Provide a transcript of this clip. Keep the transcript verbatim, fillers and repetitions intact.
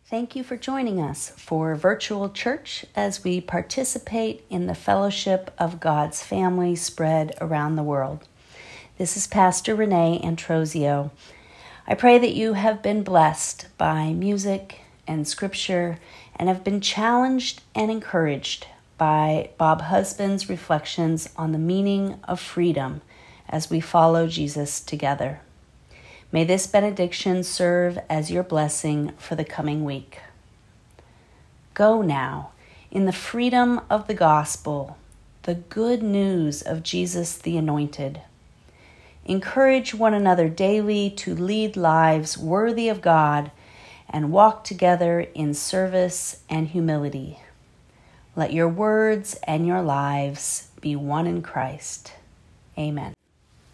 Thank you for joining us for Virtual Church as we participate in the fellowship of God's family spread around the world. This is Pastor Renee Antrosio. I pray that you have been blessed by music and scripture and have been challenged and encouraged by Bob Husband's reflections on the meaning of freedom as we follow Jesus together. May this benediction serve as your blessing for the coming week. Go now in the freedom of the gospel, the good news of Jesus the Anointed. Encourage one another daily to lead lives worthy of God and walk together in service and humility. Let your words and your lives be one in Christ. Amen.